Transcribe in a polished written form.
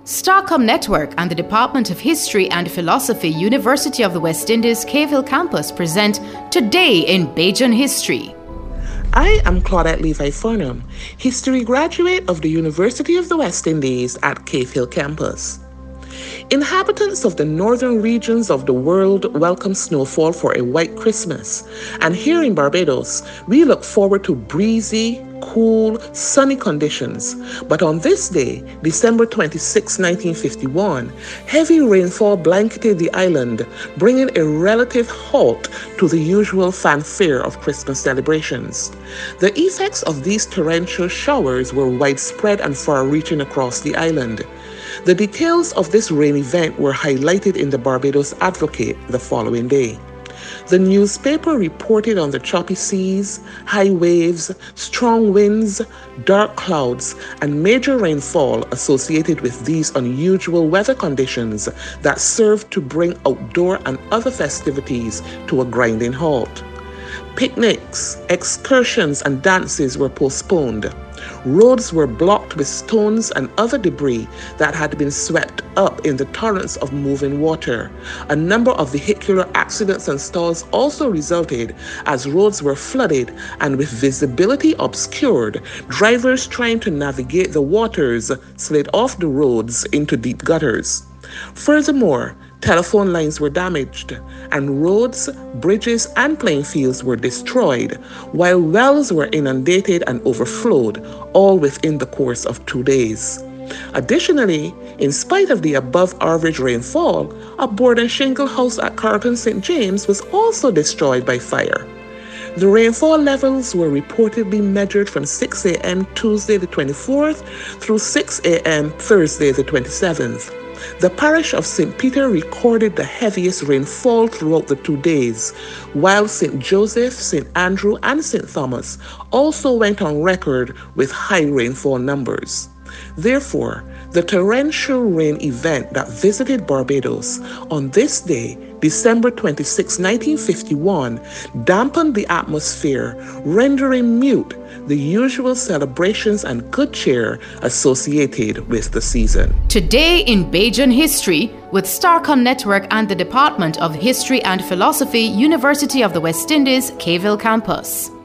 Starcom Network and the Department of History and Philosophy, University of the West Indies, Cave Campus present Today in Bajan History. I am Claudette Levi Farnham, history graduate of the University of the West Indies at Cave Hill Campus. Inhabitants of the northern regions of the world welcome snowfall for a white Christmas, and here in Barbados, we look forward to breezy, cool, sunny conditions. But on this day, December 26, 1951, heavy rainfall blanketed the island, bringing a relative halt to the usual fanfare of Christmas celebrations. The effects of these torrential showers were widespread and far-reaching across the island. The details of this rain event were highlighted in the Barbados Advocate the following day. The newspaper reported on the choppy seas, high waves, strong winds, dark clouds, and major rainfall associated with these unusual weather conditions that served to bring outdoor and other festivities to a grinding halt. Picnics, excursions, and dances were postponed. Roads were blocked with stones and other debris that had been swept up in the torrents of moving water. A number of vehicular accidents and stalls also resulted as roads were flooded and with visibility obscured, drivers trying to navigate the waters slid off the roads into deep gutters. Furthermore, telephone lines were damaged, and roads, bridges, and playing fields were destroyed, while wells were inundated and overflowed, all within the course of 2 days. Additionally, in spite of the above-average rainfall, a board and shingle house at Carlton St. James was also destroyed by fire. The rainfall levels were reportedly measured from 6 a.m. Tuesday the 24th through 6 a.m. Thursday the 27th. The parish of St. Peter recorded the heaviest rainfall throughout the 2 days, while St. Joseph, St. Andrew, and St. Thomas also went on record with high rainfall numbers. Therefore, the torrential rain event that visited Barbados on this day, December 26, 1951, dampened the atmosphere, rendering mute the usual celebrations and good cheer associated with the season. Today in Bajan History with Starcom Network and the Department of History and Philosophy, University of the West Indies, Cave Campus.